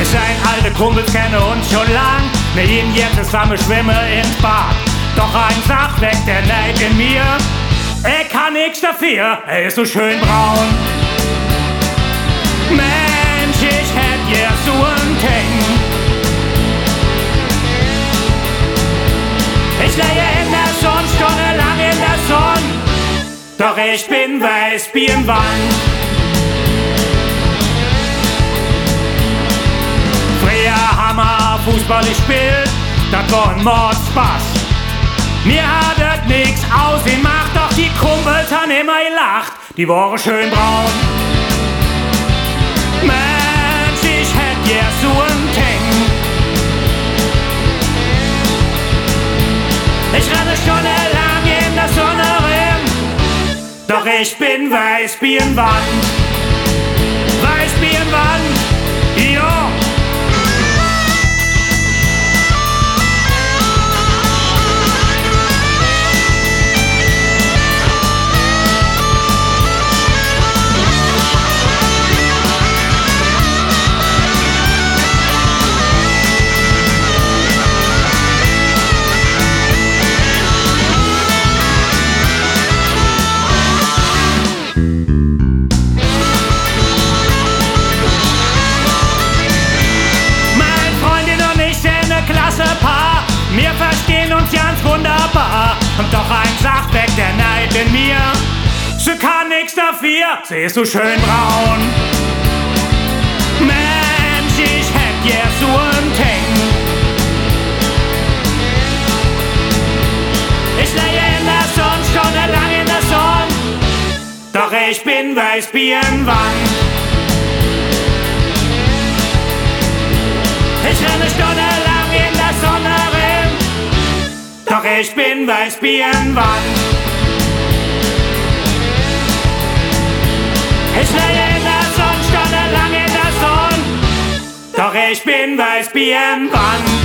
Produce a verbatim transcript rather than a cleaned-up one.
Wir seien alte Kumpels, kenne uns schon lang. Wir gehen jetzt zusammen schwimmen ins Bad. Doch ein Sach weckt der Neid in mir. Er kann nix dafür, er ist so schön braun. Mensch, ich hätt ja so ein Ting. Ich leie in der Sonne, stundenlang in der Sonne. Doch ich bin weiß wie ein Wand. Früher haben wir Fußball gespielt, das war ein Mordspaß. Mir hat das nix ausgemacht, doch die Kumpels haben immer gelacht, die waren schön braun. Mensch, ich hätt ja so ein Ting. Ich renne stundenlang in der Sonne rin, doch ich bin weiß wie ein Wand. Weiß wie ein Wand, jo. Paar. Wir verstehen uns ganz wunderbar. Und doch ein Sach weckt der Neid in mir. Sie kann nix dafür, sie ist so schön braun. Mensch, ich hätt ja so ein Ting. Ich leie in der Sonne, stundenlang in der Sonne. Doch ich bin weiß wie ein Wand. Ich renne stundenlang in der Sonne rin, doch ich bin weiß wie ein Wand. Ich leie in der Sonne, stundenlang in der Sonne, doch ich bin weiß wie ein Wand.